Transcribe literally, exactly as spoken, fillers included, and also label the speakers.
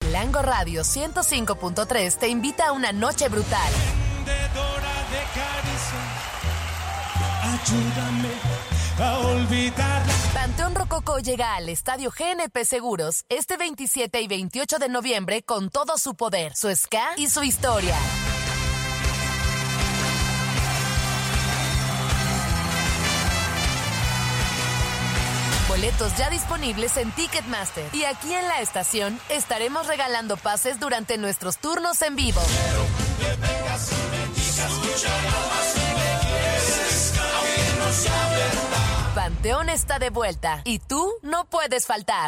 Speaker 1: Chilango Radio ciento cinco punto tres te invita a una noche brutal.
Speaker 2: Vendedora de caricias, ayúdame a olvidarla.
Speaker 1: Panteón Rococó llega al Estadio G N P Seguros este veintisiete y veintiocho de noviembre con todo su poder, su ska y su historia. Boletos ya disponibles en Ticketmaster. Y aquí en la estación estaremos regalando pases durante nuestros turnos en vivo.
Speaker 2: Quiero que vengas y me digas, escúchala más si me quieres, aunque no sea verdad.
Speaker 1: Panteón está de vuelta y tú no puedes faltar.